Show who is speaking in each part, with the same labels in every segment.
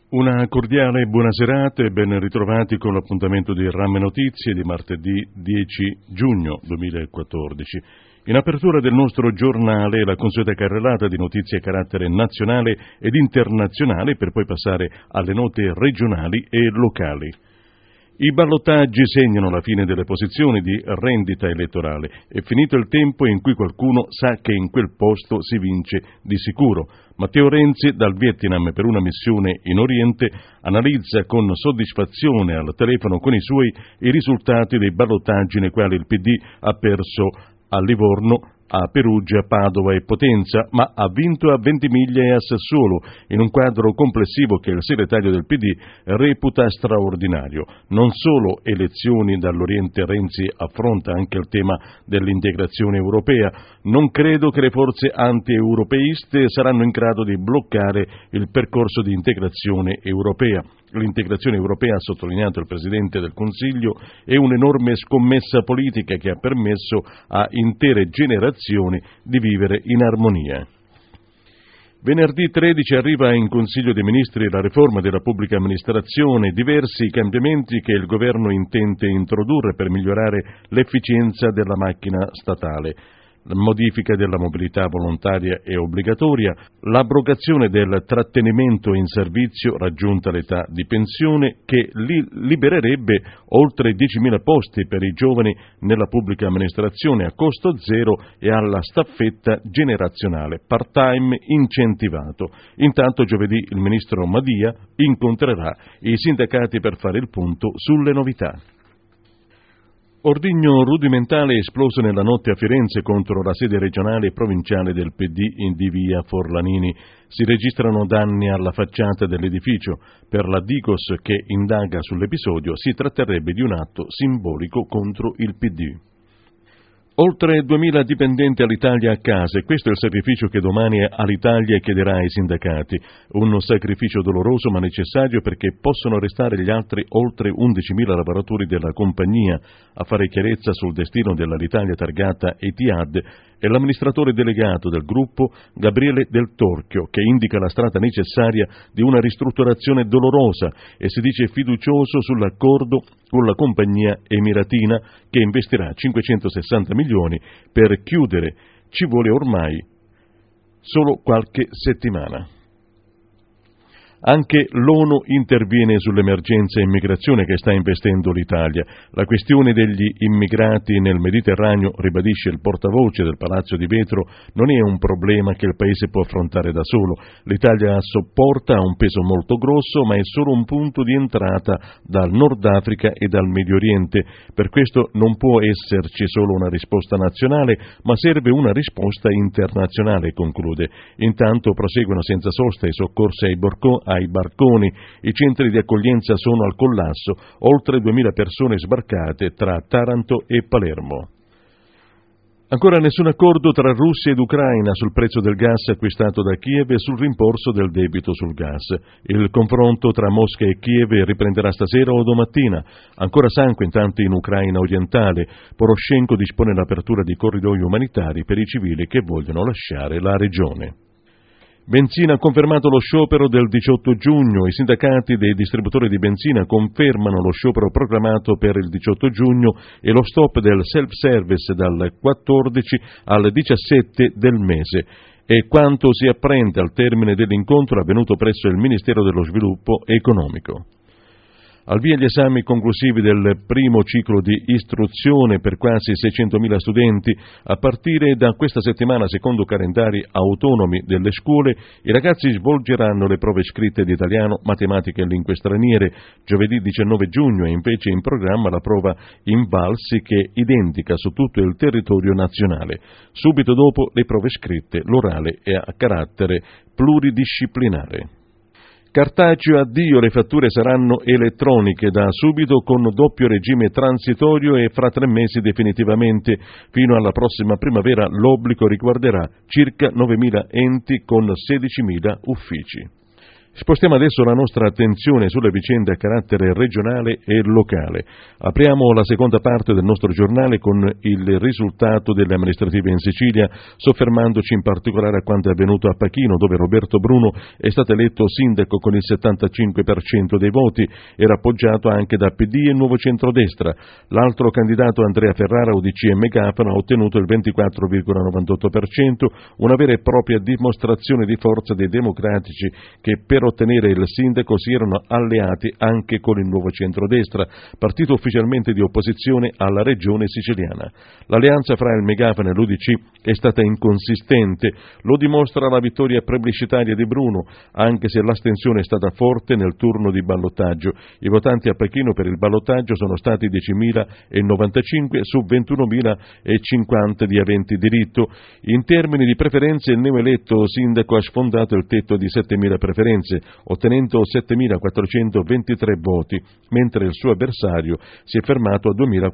Speaker 1: Una cordiale buona serata e ben ritrovati con l'appuntamento di Ramme Notizie di martedì 10 giugno 2014. In apertura del nostro giornale la consueta carrellata di notizie a carattere nazionale ed internazionale per poi passare alle note regionali e locali. I ballottaggi segnano la fine delle posizioni di rendita elettorale. È finito il tempo in cui qualcuno sa che in quel posto si vince di sicuro. Matteo Renzi, dal Vietnam per una missione in Oriente, analizza con soddisfazione al telefono con i suoi i risultati dei ballottaggi nei quali il PD ha perso a Livorno, a Perugia, Padova e Potenza, ma ha vinto a Ventimiglia e a Sassuolo, in un quadro complessivo che il segretario del PD reputa straordinario. Non solo elezioni dall'Oriente, Renzi affronta anche il tema dell'integrazione europea. Non credo che le forze anti-europeiste saranno in grado di bloccare il percorso di integrazione europea. L'integrazione europea, ha sottolineato il Presidente del Consiglio, è un'enorme scommessa politica che ha permesso a intere generazioni di vivere in armonia. Venerdì 13 arriva in Consiglio dei Ministri la riforma della pubblica amministrazione, diversi cambiamenti che il Governo intende introdurre per migliorare l'efficienza della macchina statale. La modifica della mobilità volontaria e obbligatoria, l'abrogazione del trattenimento in servizio raggiunta l'età di pensione che libererebbe oltre 10.000 posti per i giovani nella pubblica amministrazione a costo zero e alla staffetta generazionale part-time incentivato. Intanto giovedì il ministro Madia incontrerà i sindacati per fare il punto sulle novità. Ordigno rudimentale esploso nella notte a Firenze contro la sede regionale e provinciale del PD di via Forlanini. Si registrano danni alla facciata dell'edificio. Per la Digos che indaga sull'episodio si tratterebbe di un atto simbolico contro il PD. Oltre 2.000 dipendenti all'Italia a casa, e questo è il sacrificio che domani all'Italia chiederà ai sindacati. Un sacrificio doloroso ma necessario perché possono restare gli altri oltre 11.000 lavoratori della compagnia. A fare chiarezza sul destino dell'Alitalia targata Etihad è l'amministratore delegato del gruppo Gabriele Del Torchio, che indica la strada necessaria di una ristrutturazione dolorosa e si dice fiducioso sull'accordo con la compagnia emiratina che investirà 560 milioni per chiudere. Ci vuole ormai solo qualche settimana. Anche l'ONU interviene sull'emergenza immigrazione che sta investendo l'Italia. La questione degli immigrati nel Mediterraneo, ribadisce il portavoce del Palazzo di Vetro, non è un problema che il Paese può affrontare da solo. L'Italia sopporta un peso molto grosso, ma è solo un punto di entrata dal Nord Africa e dal Medio Oriente. Per questo non può esserci solo una risposta nazionale, ma serve una risposta internazionale, conclude. Intanto proseguono senza sosta i soccorsi ai barconi, i centri di accoglienza sono al collasso, oltre 2.000 persone sbarcate tra Taranto e Palermo. Ancora nessun accordo tra Russia ed Ucraina sul prezzo del gas acquistato da Kiev e sul rimborso del debito sul gas. Il confronto tra Mosca e Kiev riprenderà stasera o domattina. Ancora sangue intanto in Ucraina orientale. Poroshenko dispone l'apertura di corridoi umanitari per i civili che vogliono lasciare la regione. Benzina ha confermato lo sciopero del 18 giugno. I sindacati dei distributori di benzina confermano lo sciopero proclamato per il 18 giugno e lo stop del self-service dal 14 al 17 del mese. E quanto si apprende al termine dell'incontro avvenuto presso il Ministero dello Sviluppo Economico. Al via gli esami conclusivi del primo ciclo di istruzione per quasi 600.000 studenti. A partire da questa settimana, secondo calendari autonomi delle scuole, i ragazzi svolgeranno le prove scritte di italiano, matematica e lingue straniere. Giovedì 19 giugno è invece in programma la prova Invalsi, che è identica su tutto il territorio nazionale. Subito dopo le prove scritte, l'orale è a carattere pluridisciplinare. Cartaceo addio, le fatture saranno elettroniche da subito con doppio regime transitorio e fra 3 mesi definitivamente. Fino alla prossima primavera l'obbligo riguarderà circa 9.000 enti con 16.000 uffici. Spostiamo adesso la nostra attenzione sulle vicende a carattere regionale e locale. Apriamo la seconda parte del nostro giornale con il risultato delle amministrative in Sicilia, soffermandoci in particolare a quanto è avvenuto a Pachino, dove Roberto Bruno è stato eletto sindaco con il 75% dei voti, era appoggiato anche da PD e Nuovo Centrodestra. L'altro candidato, Andrea Ferrara, UDC e Megafano, ha ottenuto il 24,98%, una vera e propria dimostrazione di forza dei democratici che per ottenere il sindaco si erano alleati anche con il Nuovo Centrodestra, partito ufficialmente di opposizione alla regione siciliana. L'alleanza fra il Megafano e l'UDC è stata inconsistente, lo dimostra la vittoria plebiscitaria di Bruno, anche se l'astensione è stata forte nel turno di ballottaggio. I votanti a Pachino per il ballottaggio sono stati 10.095 su 21.050 di aventi diritto. In termini di preferenze, il neoeletto sindaco ha sfondato il tetto di 7.000 preferenze, ottenendo 7.423 voti, mentre il suo avversario si è fermato a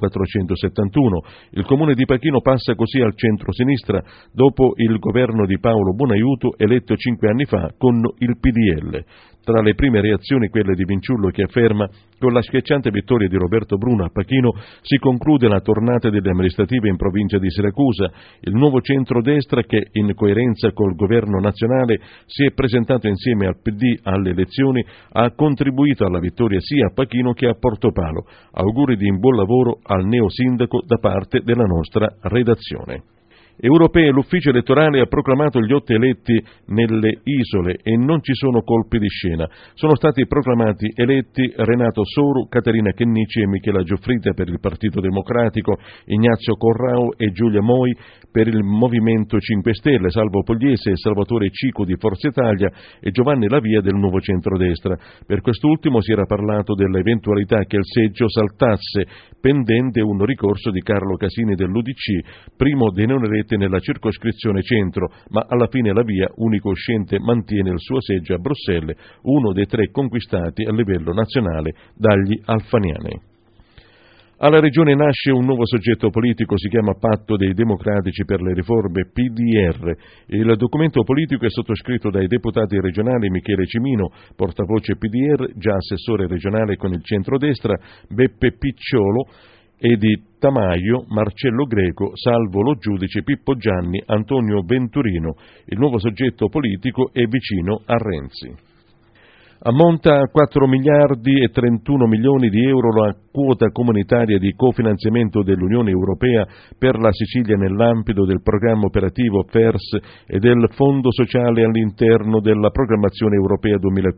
Speaker 1: 2.471. Il comune di Pachino passa così al centro-sinistra dopo il governo di Paolo Bonaiuto, eletto 5 anni fa con il PDL. Tra le prime reazioni quelle di Vinciullo, che afferma: con la schiacciante vittoria di Roberto Bruno a Pachino si conclude la tornata delle amministrative in provincia di Siracusa. Il Nuovo Centrodestra, che in coerenza col governo nazionale si è presentato insieme al PD alle elezioni, ha contribuito alla vittoria sia a Pachino che a Portopalo. Auguri di buon lavoro al neo sindaco da parte della nostra redazione. Europee, l'ufficio elettorale ha proclamato gli 8 eletti nelle isole e non ci sono colpi di scena. Sono stati proclamati eletti Renato Soru, Caterina Chennici e Michela Giuffrida per il Partito Democratico, Ignazio Corrao e Giulia Moi per il Movimento 5 Stelle, Salvo Pugliese e Salvatore Cicu di Forza Italia e Giovanni Lavia del Nuovo Centrodestra. Per quest'ultimo si era parlato dell'eventualità che il seggio saltasse, pendente un ricorso di Carlo Casini dell'UDC, primo dei non eletti nella circoscrizione centro, ma alla fine Lavia, unico uscente, mantiene il suo seggio a Bruxelles, uno dei 3 conquistati a livello nazionale dagli alfaniani. Alla Regione nasce un nuovo soggetto politico, si chiama Patto dei Democratici per le Riforme, PDR. Il documento politico è sottoscritto dai deputati regionali Michele Cimino, portavoce PDR, già assessore regionale con il centrodestra, Beppe Picciolo, e di Tamaio, Marcello Greco, Salvo Lo Giudice, Pippo Gianni, Antonio Venturino. Il nuovo soggetto politico è vicino a Renzi. Ammonta a 4 miliardi e 31 milioni di euro la quota comunitaria di cofinanziamento dell'Unione Europea per la Sicilia nell'ambito del programma operativo FERS e del Fondo Sociale all'interno della programmazione europea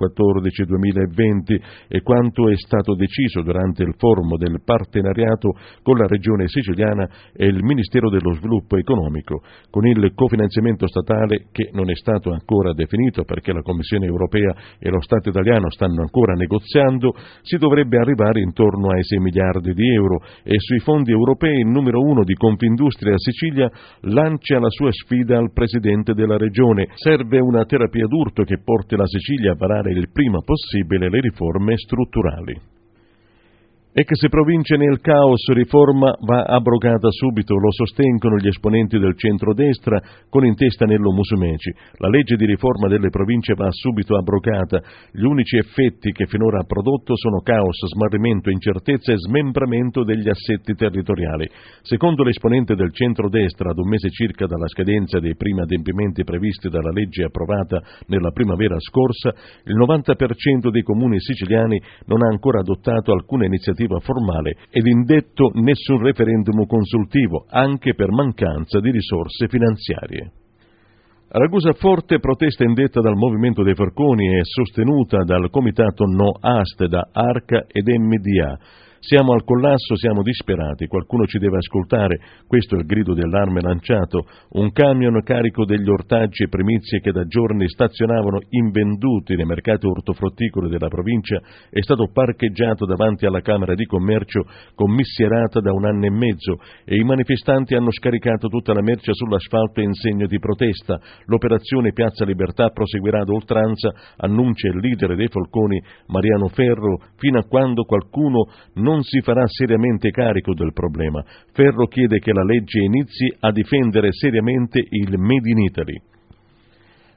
Speaker 1: 2014-2020 e quanto è stato deciso durante il forum del partenariato con la Regione Siciliana e il Ministero dello Sviluppo Economico. Con il cofinanziamento statale, che non è stato ancora definito perché la Commissione Europea e lo Stato italiano stanno ancora negoziando, si dovrebbe arrivare intorno ai 6 miliardi di euro e sui fondi europei il numero 1 di Confindustria Sicilia lancia la sua sfida al Presidente della Regione. Serve una terapia d'urto che porti la Sicilia a varare il prima possibile le riforme strutturali. Ex province nel caos, riforma va abrogata subito, lo sostengono gli esponenti del centrodestra con in testa Nello Musumeci. La legge di riforma delle province va subito abrogata. Gli unici effetti che finora ha prodotto sono caos, smarrimento, incertezza e smembramento degli assetti territoriali. Secondo l'esponente del centrodestra, ad un mese circa dalla scadenza dei primi adempimenti previsti dalla legge approvata nella primavera scorsa, il 90% dei comuni siciliani non ha ancora adottato alcuna iniziativa formale ed indetto nessun referendum consultivo, anche per mancanza di risorse finanziarie. A Ragusa forte protesta indetta dal Movimento dei Forconi e sostenuta dal Comitato No Ast, da Arca ed MDA. Siamo al collasso, siamo disperati, qualcuno ci deve ascoltare, questo è il grido d'allarme lanciato. Un camion carico degli ortaggi e primizie che da giorni stazionavano invenduti nei mercati ortofrutticoli della provincia è stato parcheggiato davanti alla Camera di Commercio commissierata da 1 anno e mezzo e i manifestanti hanno scaricato tutta la merce sull'asfalto in segno di protesta. L'operazione Piazza Libertà proseguirà ad oltranza, annuncia il leader dei Forconi Mariano Ferro, fino a quando qualcuno non si farà seriamente carico del problema. Ferro chiede che la legge inizi a difendere seriamente il Made in Italy.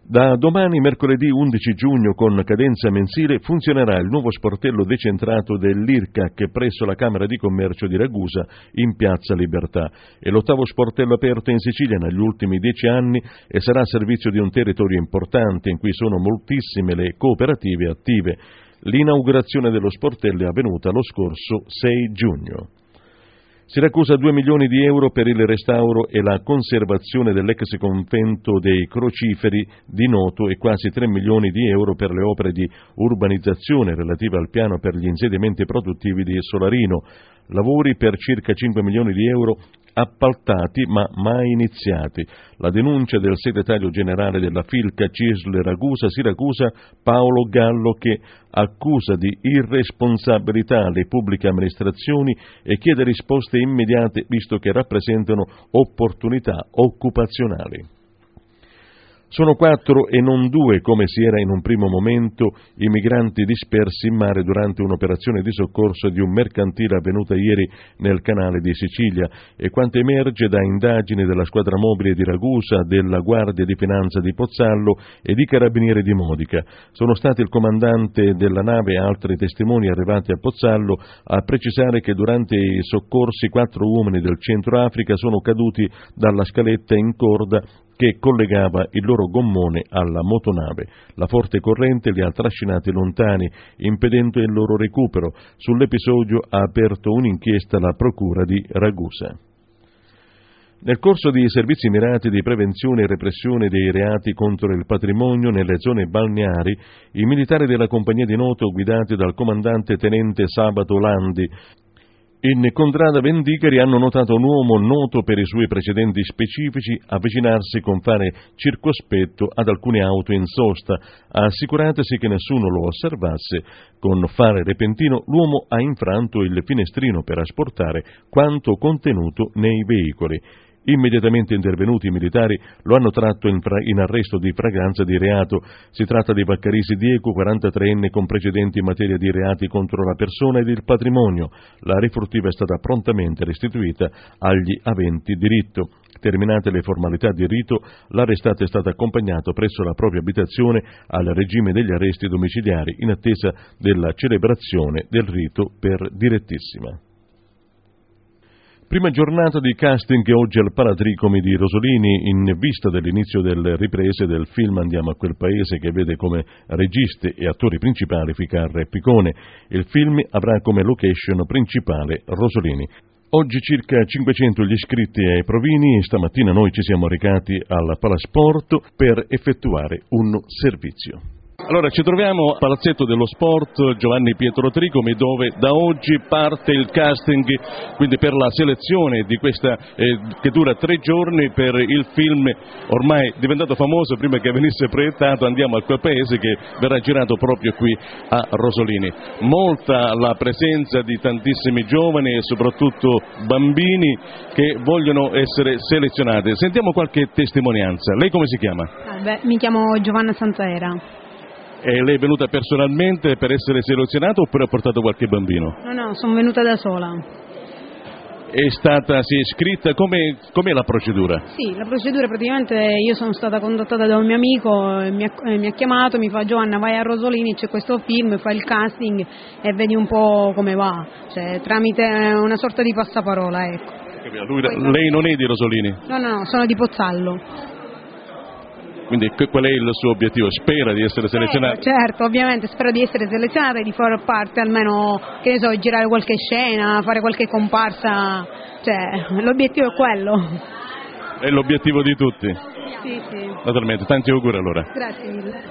Speaker 1: Da domani, mercoledì 11 giugno, con cadenza mensile, funzionerà il nuovo sportello decentrato dell'IRCAC presso la Camera di Commercio di Ragusa in Piazza Libertà. È l'8º sportello aperto in Sicilia negli ultimi 10 anni e sarà a servizio di un territorio importante in cui sono moltissime le cooperative attive. L'inaugurazione dello sportello è avvenuta lo scorso 6 giugno. Siracusa 2 milioni di euro per il restauro e la conservazione dell'ex convento dei Crociferi di Noto e quasi 3 milioni di euro per le opere di urbanizzazione relative al piano per gli insediamenti produttivi di Solarino. Lavori per circa 5 milioni di euro appaltati ma mai iniziati. La denuncia del segretario generale della Filca CISL Ragusa Siracusa Paolo Gallo, che accusa di irresponsabilità le pubbliche amministrazioni e chiede risposte immediate visto che rappresentano opportunità occupazionali. Sono 4 e non 2, come si era in un primo momento, i migranti dispersi in mare durante un'operazione di soccorso di un mercantile avvenuta ieri nel canale di Sicilia, e quanto emerge da indagini della squadra mobile di Ragusa, della Guardia di Finanza di Pozzallo e di Carabinieri di Modica. Sono stati il comandante della nave e altri testimoni arrivati a Pozzallo a precisare che durante i soccorsi 4 uomini del Centro Africa sono caduti dalla scaletta in corda che collegava il loro gommone alla motonave. La forte corrente li ha trascinati lontani, impedendo il loro recupero. Sull'episodio ha aperto un'inchiesta la Procura di Ragusa. Nel corso di servizi mirati di prevenzione e repressione dei reati contro il patrimonio nelle zone balneari, i militari della Compagnia di Noto, guidati dal comandante tenente Sabato Landi, in contrada Vendicari, hanno notato un uomo noto per i suoi precedenti specifici avvicinarsi con fare circospetto ad alcune auto in sosta. Assicuratesi che nessuno lo osservasse, con fare repentino l'uomo ha infranto il finestrino per asportare quanto contenuto nei veicoli. Immediatamente intervenuti i militari lo hanno tratto in arresto di fragranza di reato. Si tratta di Vaccarisi Diego, 43enne, con precedenti in materia di reati contro la persona ed il patrimonio. La refurtiva è stata prontamente restituita agli aventi diritto. Terminate le formalità di rito, l'arrestato è stato accompagnato presso la propria abitazione al regime degli arresti domiciliari in attesa della celebrazione del rito per direttissima. Prima giornata di casting oggi al Palatricomi di Rosolini in vista dell'inizio delle riprese del film Andiamo a quel paese, che vede come registi e attori principali Ficarra e Picone. Il film avrà come location principale Rosolini. Oggi circa 500 gli iscritti ai provini e stamattina noi ci siamo recati al Palasport per effettuare un servizio. Allora, ci troviamo al Palazzetto dello Sport Giovanni Pietro Tricomi, dove da oggi parte il casting, quindi per la selezione di questa che dura 3 giorni per il film ormai diventato famoso prima che venisse proiettato, Andiamo a quel paese, che verrà girato proprio qui a Rosolini. Molta la presenza di tantissimi giovani e soprattutto bambini che vogliono essere selezionati. Sentiamo qualche testimonianza. Lei come si chiama?
Speaker 2: Mi chiamo Giovanna Santaera.
Speaker 1: E lei è venuta personalmente per essere selezionata oppure ha portato qualche bambino?
Speaker 2: No, sono venuta da sola.
Speaker 1: Si è iscritta, com'è la procedura?
Speaker 2: Sì, la procedura praticamente io sono stata contattata da un mio amico, mi ha chiamato, mi fa: Giovanna, vai a Rosolini, c'è questo film, fai il casting e vedi un po' come va, cioè tramite una sorta di passaparola, ecco.
Speaker 1: Lei non è di Rosolini?
Speaker 2: No, sono di Pozzallo.
Speaker 1: Quindi qual è il suo obiettivo? Spera di essere selezionata?
Speaker 2: Certo, ovviamente spero di essere selezionata e di far parte almeno, che ne so, girare qualche scena, fare qualche comparsa, cioè l'obiettivo è quello.
Speaker 1: È l'obiettivo di tutti?
Speaker 2: Sì.
Speaker 1: Naturalmente, tanti auguri allora.
Speaker 2: Grazie mille.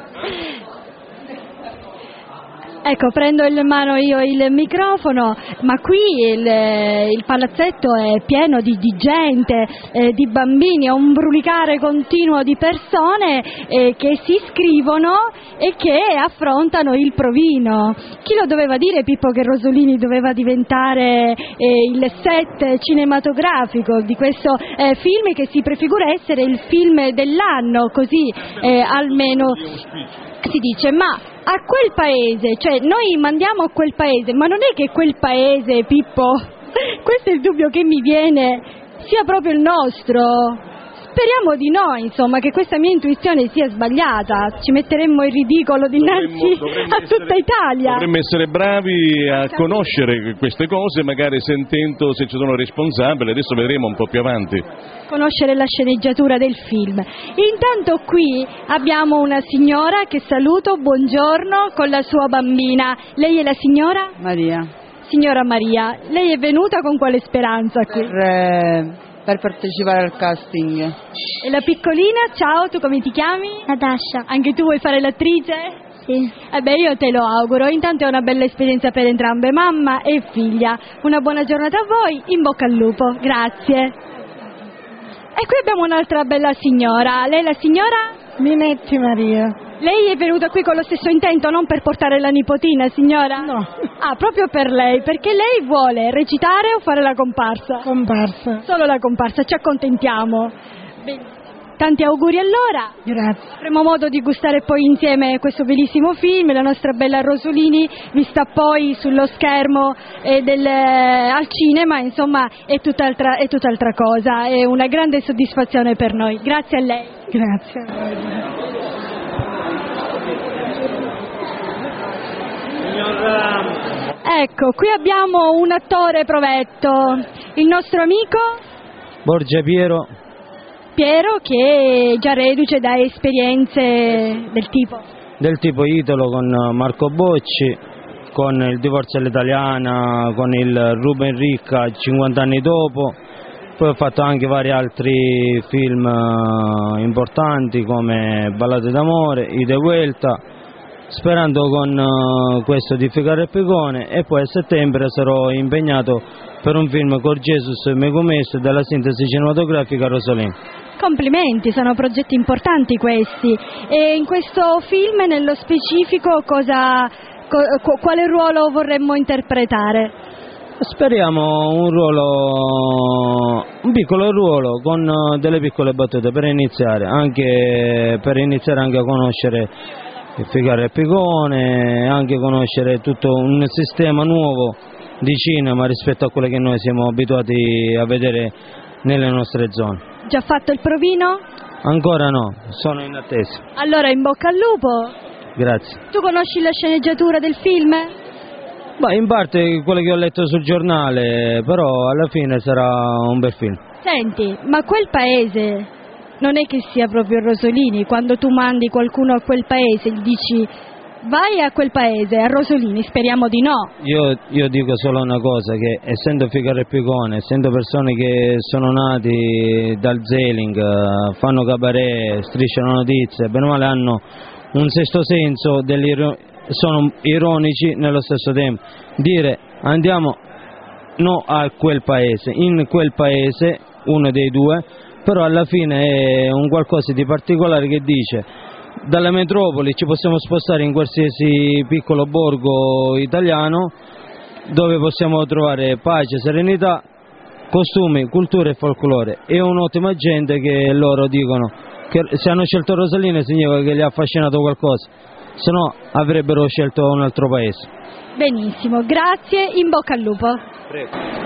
Speaker 3: Ecco, prendo in mano io il microfono, ma qui il palazzetto è pieno di gente, di bambini, è un brulicare continuo di persone che si iscrivono e che affrontano il provino. Chi lo doveva dire, Pippo, che Rosolini doveva diventare il set cinematografico di questo film che si prefigura essere il film dell'anno, così almeno si dice. Ma a quel paese, cioè noi mandiamo a quel paese, ma non è che quel paese, Pippo, questo è il dubbio che mi viene, sia proprio il nostro. speriamo di no, insomma, che questa mia intuizione sia sbagliata. Ci metteremmo in ridicolo dinanzi a tutta Italia.
Speaker 1: Dovremmo essere bravi a conoscere queste cose, magari sentendo se ci sono responsabili. Adesso vedremo un po' più avanti.
Speaker 3: Conoscere la sceneggiatura del film. Intanto qui abbiamo una signora che saluto, buongiorno, con la sua bambina. Lei è la signora?
Speaker 4: Maria.
Speaker 3: Signora Maria, lei è venuta con quale speranza qui?
Speaker 4: Per partecipare al casting.
Speaker 3: E la piccolina, ciao, tu come ti chiami?
Speaker 5: Natascia.
Speaker 3: Anche tu vuoi fare l'attrice?
Speaker 5: Sì.
Speaker 3: Io te lo auguro, intanto è una bella esperienza per entrambe, mamma e figlia. Una buona giornata a voi, in bocca al lupo, grazie. E qui abbiamo un'altra bella signora, lei è la signora?
Speaker 5: Minetti Maria.
Speaker 3: Lei è venuta qui con lo stesso intento, non per portare la nipotina, signora?
Speaker 5: No.
Speaker 3: Ah, proprio per lei, perché lei vuole recitare o fare la comparsa?
Speaker 5: Comparsa.
Speaker 3: Solo la comparsa, ci accontentiamo. Bene. Tanti auguri allora.
Speaker 5: Grazie.
Speaker 3: Avremo modo di gustare poi insieme questo bellissimo film, la nostra bella Rosolini, vista poi sullo schermo al cinema, insomma è tutt'altra cosa, è una grande soddisfazione per noi. Grazie a lei.
Speaker 5: Grazie.
Speaker 3: Ecco, qui abbiamo un attore provetto, il nostro amico
Speaker 6: Borgia Piero,
Speaker 3: che è già reduce da esperienze del tipo
Speaker 6: Italo con Marco Bocci, con il divorzio all'italiana, con il Ruben Ricca 50 anni dopo. Poi ho fatto anche vari altri film importanti come Ballate d'amore, Ida e Vuelta, sperando con questo di Figaro e Picone, e poi a settembre sarò impegnato per un film con Jesus Megumesso della sintesi cinematografica Rosolini.
Speaker 3: Complimenti, sono progetti importanti questi. E in questo film nello specifico quale ruolo vorremmo interpretare?
Speaker 6: Speriamo un piccolo ruolo con delle piccole battute per iniziare anche a conoscere Figaro e Picone, anche conoscere tutto un sistema nuovo di cinema rispetto a quello che noi siamo abituati a vedere nelle nostre zone.
Speaker 3: Già fatto il provino?
Speaker 6: Ancora no, sono in attesa.
Speaker 3: Allora in bocca al lupo.
Speaker 6: Grazie.
Speaker 3: Tu conosci la sceneggiatura del film?
Speaker 6: Beh, in parte quello che ho letto sul giornale, però alla fine sarà un bel film.
Speaker 3: Senti, ma quel paese non è che sia proprio Rosolini? Quando tu mandi qualcuno a quel paese gli dici vai a quel paese, a Rosolini, speriamo di no.
Speaker 6: Io dico solo una cosa, che essendo Figaro e Picone, essendo persone che sono nati dal Zelig, fanno cabaret, strisciano notizie, bene o male hanno un sesto senso, sono ironici nello stesso tempo. Dire andiamo no a quel paese, in quel paese, uno dei due, però alla fine è un qualcosa di particolare che dice dalla metropoli ci possiamo spostare in qualsiasi piccolo borgo italiano dove possiamo trovare pace, serenità, costumi, cultura e folklore. È un'ottima gente che loro dicono che se hanno scelto Rosolini significa che gli ha affascinato qualcosa, se no avrebbero scelto un altro paese.
Speaker 3: Benissimo, grazie, in bocca al lupo.
Speaker 6: Prego.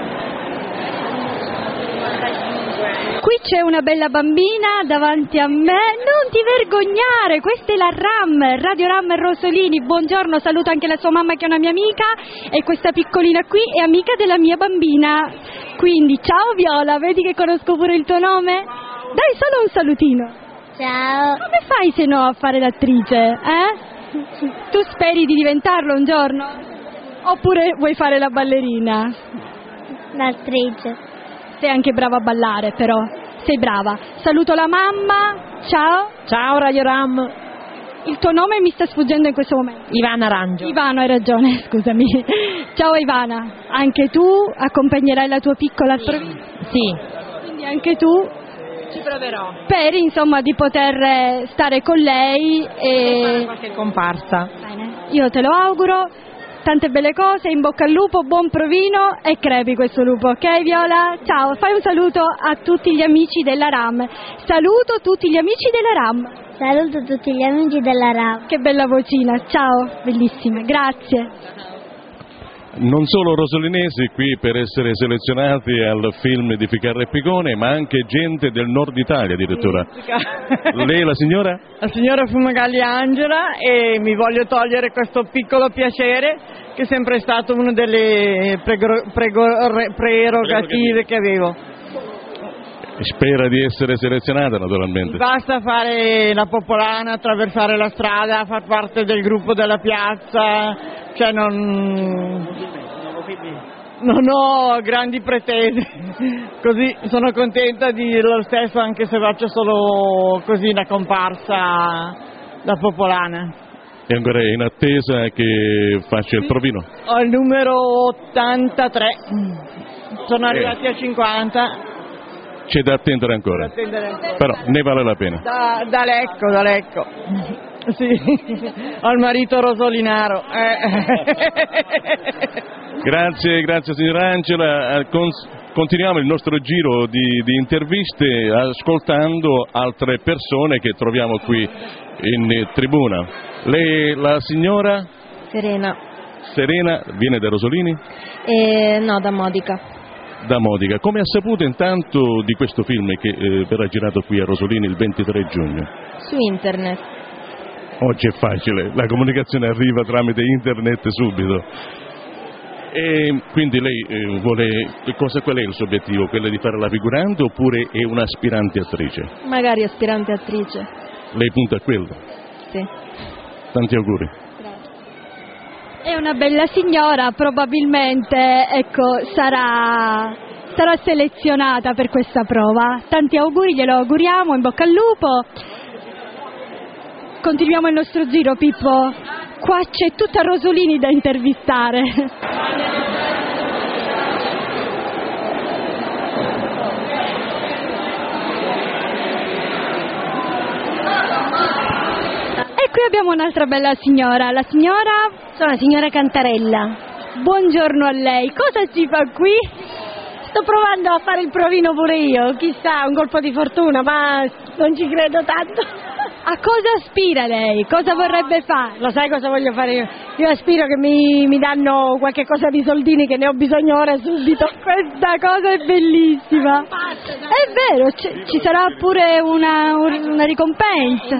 Speaker 3: Qui c'è una bella bambina davanti a me, non ti vergognare, questa è la RAM, Radio RAM Rosolini, buongiorno, saluto anche la sua mamma che è una mia amica e questa piccolina qui è amica della mia bambina, quindi ciao Viola, vedi che conosco pure il tuo nome? Dai solo un salutino.
Speaker 5: Ciao.
Speaker 3: Come fai se no a fare l'attrice, Tu speri di diventarlo un giorno? Oppure vuoi fare la ballerina?
Speaker 5: L'attrice.
Speaker 3: Sei anche brava a ballare però, sei brava. Saluto la mamma, ciao.
Speaker 7: Ciao Radio RAM.
Speaker 3: Il tuo nome mi sta sfuggendo in questo momento.
Speaker 7: Ivana Rangio.
Speaker 3: Ivano, hai ragione, scusami. Ciao Ivana, anche tu accompagnerai la tua piccola al provino?
Speaker 7: Sì.
Speaker 3: Quindi anche tu
Speaker 7: ci proverò.
Speaker 3: Per insomma di poter stare con lei e
Speaker 7: fare qualche comparsa.
Speaker 3: Bene, io te lo auguro. Tante belle cose, in bocca al lupo, buon provino e crepi questo lupo, ok Viola? Ciao, fai un saluto a tutti gli amici della RAM. Saluto tutti gli amici della RAM.
Speaker 5: Saluto tutti gli amici della RAM.
Speaker 3: Che bella vocina, ciao, bellissima, grazie.
Speaker 1: Non solo rosolinesi qui per essere selezionati al film di Ficarra e Picone, ma anche gente del nord Italia addirittura. Lei la signora?
Speaker 8: La signora Fumagalli Angela, e mi voglio togliere questo piccolo piacere che è sempre stato una delle prerogative che avevo.
Speaker 1: Spera di essere selezionata naturalmente.
Speaker 8: Basta fare la popolana, attraversare la strada, far parte del gruppo della piazza, cioè non ho grandi pretese, così sono contenta di dirlo lo stesso anche se faccio solo così una comparsa da popolana.
Speaker 1: E ancora in attesa che faccia il provino?
Speaker 8: Ho il numero 83, sono arrivati a 50.
Speaker 1: C'è da attendere ancora, però ne vale la pena.
Speaker 8: Da Lecco. Sì, ho il marito rosolinaro.
Speaker 1: Grazie signora Angela. Continuiamo il nostro giro di interviste ascoltando altre persone che troviamo qui in tribuna. Lei, la signora?
Speaker 9: Serena.
Speaker 1: Serena, viene da Rosolini?
Speaker 9: No, da Modica.
Speaker 1: Da Modica. Come ha saputo intanto di questo film che verrà girato qui a Rosolini il 23 giugno?
Speaker 9: Su internet.
Speaker 1: Oggi è facile, la comunicazione arriva tramite internet subito. E quindi lei qual è il suo obiettivo? Quello di fare la figurante oppure è un'aspirante attrice?
Speaker 9: Magari aspirante attrice.
Speaker 1: Lei punta a quello?
Speaker 9: Sì.
Speaker 1: Tanti auguri.
Speaker 3: È una bella signora, probabilmente sarà selezionata per questa prova. Tanti auguri, glielo auguriamo, in bocca al lupo. Continuiamo il nostro giro, Pippo. Qua c'è tutta Rosolini da intervistare. E qui abbiamo un'altra bella signora. La signora?
Speaker 5: Sono la signora Cantarella.
Speaker 3: Buongiorno a lei. Cosa ci fa qui?
Speaker 5: Sto provando a fare il provino pure io. Chissà, un colpo di fortuna, ma non ci credo tanto.
Speaker 3: A cosa aspira lei? Cosa vorrebbe fare?
Speaker 5: Lo sai cosa voglio fare io? Io aspiro che mi danno qualche cosa di soldini, che ne ho bisogno ora subito.
Speaker 3: Questa cosa è bellissima. È vero, ci sarà pure una ricompensa.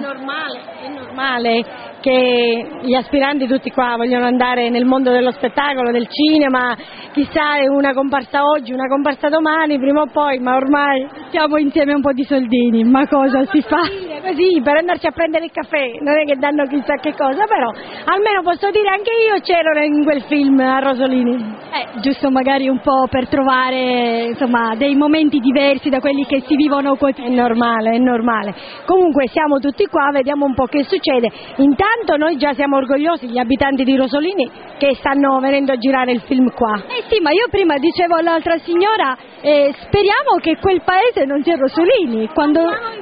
Speaker 5: È normale che gli aspiranti tutti qua vogliono andare nel mondo dello spettacolo, del cinema, chissà, è una comparsa oggi, una comparsa domani, prima o poi, ma ormai
Speaker 3: siamo insieme un po' di soldini, ma cosa si fa?
Speaker 5: Così, per andarci a prendere il caffè, non è che danno chissà che cosa, però almeno posso dire anche io c'ero in quel film a Rosolini.
Speaker 3: Giusto magari un po' per trovare, insomma, dei momenti diversi da quelli che si vivono quotidianamente.
Speaker 5: È normale. Comunque siamo tutti qua, vediamo un po' che succede. Intanto noi già siamo orgogliosi, gli abitanti di Rosolini, che stanno venendo a girare il film qua.
Speaker 3: Sì, ma io prima dicevo all'altra signora, speriamo che quel paese non sia Rosolini. Quando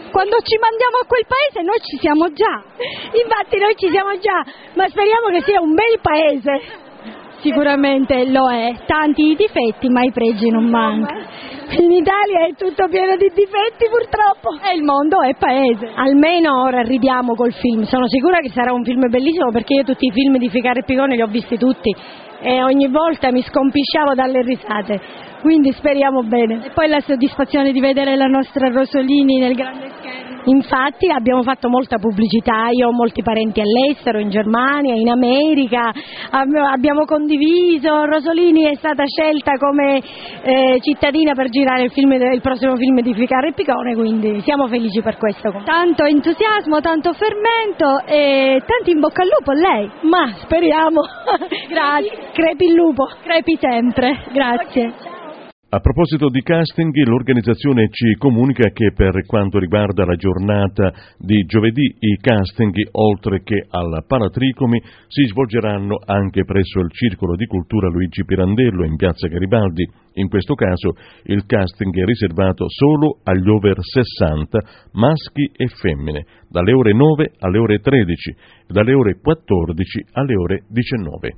Speaker 3: ci mandiamo a quel paese noi ci siamo già.
Speaker 5: Infatti noi ci siamo già, ma speriamo che sia un bel paese.
Speaker 3: Sicuramente lo è, tanti difetti ma i pregi non mancano.
Speaker 5: In Italia è tutto pieno di difetti purtroppo.
Speaker 3: E il mondo è paese.
Speaker 5: Almeno ora ridiamo col film, sono sicura che sarà un film bellissimo, perché io tutti i film di Ficarra e Picone li ho visti tutti e ogni volta mi scompisciavo dalle risate, quindi speriamo bene.
Speaker 3: E poi la soddisfazione di vedere la nostra Rosolini nel grande schermo.
Speaker 5: Infatti abbiamo fatto molta pubblicità, io ho molti parenti all'estero, in Germania, in America, abbiamo condiviso, Rosolini è stata scelta come cittadina per girare il prossimo film di Ficarra e Picone, quindi siamo felici per questo.
Speaker 3: Tanto entusiasmo, tanto fermento e tanti in bocca al lupo a lei.
Speaker 5: Ma speriamo.
Speaker 3: Grazie.
Speaker 5: Crepi il lupo.
Speaker 3: Crepi sempre, grazie.
Speaker 5: Okay.
Speaker 1: A proposito di casting, l'organizzazione ci comunica che per quanto riguarda la giornata di giovedì i casting, oltre che al Palatricomi, si svolgeranno anche presso il Circolo di Cultura Luigi Pirandello in piazza Garibaldi. In questo caso il casting è riservato solo agli over 60, maschi e femmine, dalle ore 9 alle ore 13 e dalle ore 14 alle ore 19.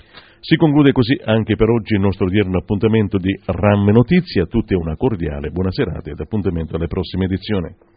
Speaker 1: Si conclude così anche per oggi il nostro odierno appuntamento di RAM Notizie. A tutti una cordiale buona serata ed appuntamento alle prossime edizioni.